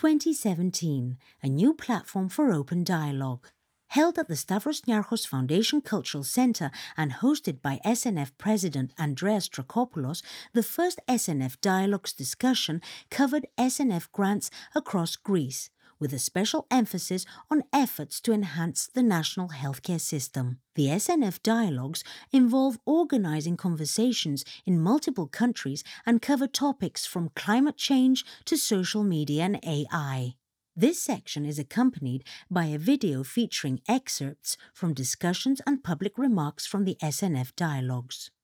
2017, a new platform for open dialogue. Held at the Stavros Niarchos Foundation Cultural Centre and hosted by SNF President Andreas Strakopoulos, the first SNF Dialogues discussion covered SNF grants across Greece, with a special emphasis on efforts to enhance the national healthcare system. The SNF Dialogues involve organising conversations in multiple countries and cover topics from climate change to social media and AI. This section is accompanied by a video featuring excerpts from discussions and public remarks from the SNF Dialogues.